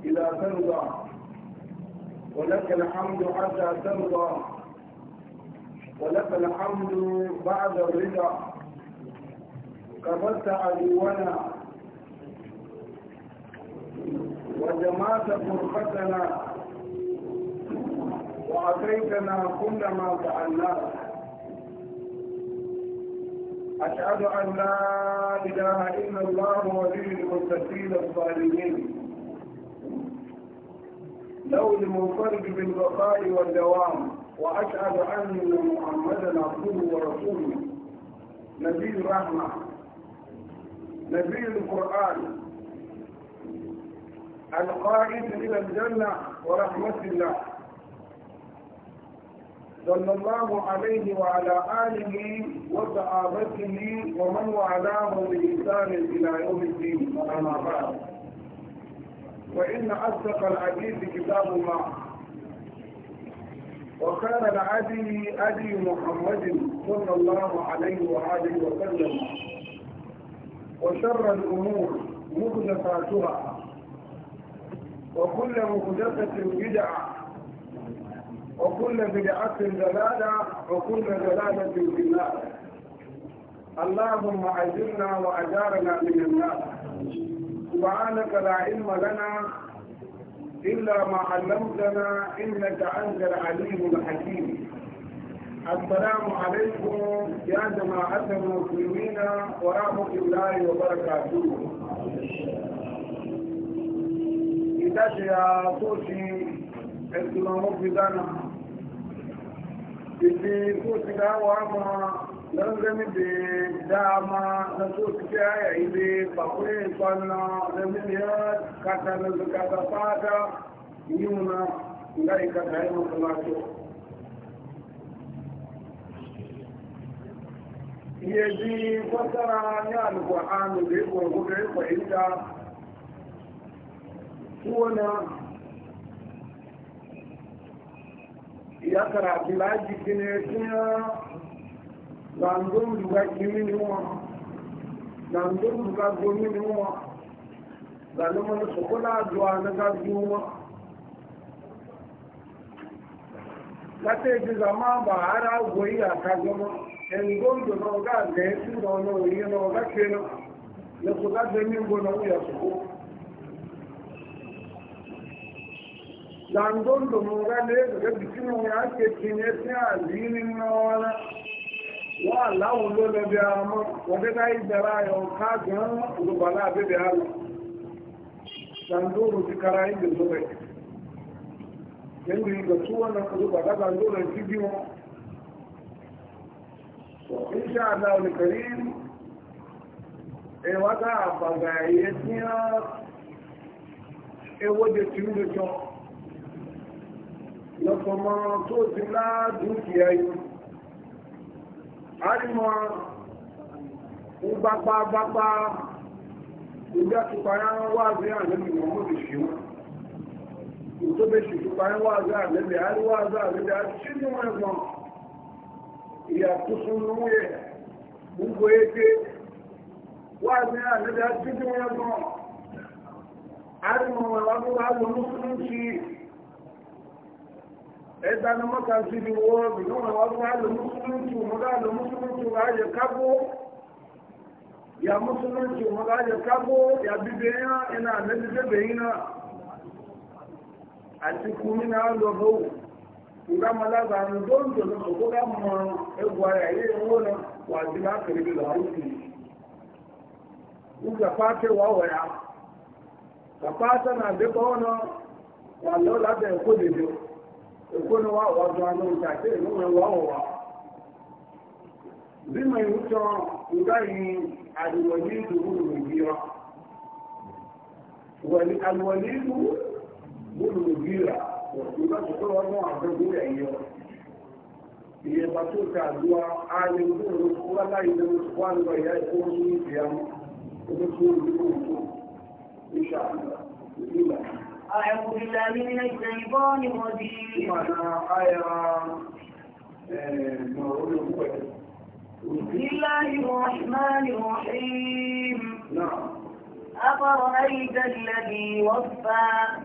إذا ترضى ولك الحمد حتى ترضى ولك الحمد بعد الرضا كبرت عدونا وجمعت فرقتنا وأعطيتنا كل ما فعلناه. أشهد أن لا إله إلا الله ولي المتقين الصالحين له المنفرد بالبقاء والدوام. وأشهد أن محمدا عبده ورسوله نبي الرحمة نبي القرآن القائد إلى الجنة ورحمة الله صلى الله عليه وعلى آله وصحابته ومن والاه بإحسان إلى يوم الدين. أما بعد، وإن أصدق الحديث كتاب الله وخير الهدي هدي محمد صلى الله عليه وآله وسلم وشر الأمور محدثاتها وكل محدثة بدعة وكل بدعة ضلالة وكل ضلالة في النار. اللهم أجرنا وأجارنا من النار. سبحانك لا علم لنا إلا ما علمتنا إنك أنت العليم الحكيم. السلام عليكم يا جماعة المسلمين ورحمة الله وبركاته. إذا يا صوتي السلام بدانا إذا كنت دعوة لازم بدعما نسوت كيا إذا بقول فلنا لازم يا كاتنا زكاة فادا يونا لا يكاد مصلاتو يجي فترة يا القرآن بيقول بقول فإذا هونا ya karatu laji kine tuna zandun duga kimini wa zandun duga gomini wa zandun mana sokola duwa na gajuwa kate ji zama ba hara goyi a kagama en gondo na ga gaisu da wani wuri na ga kenan na su ga zamin gona wuya su ko zandon da mugale daga bikin ya ke cinye a zinin na wani wa Allahun lola biya ma wadda ta yi dara yau kajin rubala abin da hala zandoro ti kara yin da zubai yadda yi ga tuwa na rubala zandoro ti biyu insha Allah wani karim wata bagaye tiya wadda tiyu da kyau lọ́pọ̀mọ́ tó ti ládùúkìá yìí àrímọ̀ ń gbápá ìgbà tùpáyá wà sí àlẹ́bì mọ́mọ́ ìṣíwọ́n tó bẹ́ ṣì tùpáyá wà sí àlẹ́bì àríwá sí àlẹ́bì àṣíjú ẹ̀gbọ́n ìyàtúsùn lóòyẹ̀ gbogbo eke wà sí àlẹ́bì àṣíjú ẹ̀gbọ́n àrímọ̀ wà ẹ̀dá ni mọ́ta sí ibi wọ́ọ̀bì náà wọ́n wá lọ mùsùlùmí mọ́gá lọ mùsùlùmí ráyẹ kábó ya mùsùlùmí mọ́gá yẹ kábó ya bíbẹ̀ yán iná àmẹ́bíbẹ̀ yìí náà àti kúmí náà lọ bó ìgbà mọ́lága ní dóńdó lọ sọ kó ká mọ ẹgbù ara yẹ owó náà wà sí lákèrè bí lọ́wọ́ sí i gbà pàṣẹ wà wọ̀ ya kàpàṣẹ náà dẹ́kọ̀ náà wà lọ́ lábẹ́ ẹ̀kọ́ dèdè ìkóni wá ọ̀dọ̀ àwọn ìtàkì ìlú wà wà bí mọ̀ ìwúṣọ́ ìgbáyìí àdìwọ̀lì ìdúró nìgbìrá àdìwọ̀lì ìdúró nìgbìrá ìgbà tó tọ́wọ́ náà àgbẹ̀gbẹ̀ ẹ̀yọ ìyẹ̀bà tó ta àdúrà ààrẹ ìdúró wà láì lẹ́nu wà lọ ìyá ìkó ní ìfìyàmù owó tó rí kó ìṣàlẹ̀ ìgbà أعوذ بالله من الشيطان الرجيم. بسم الله الرحمن الرحيم. أفرأيت الذي وفى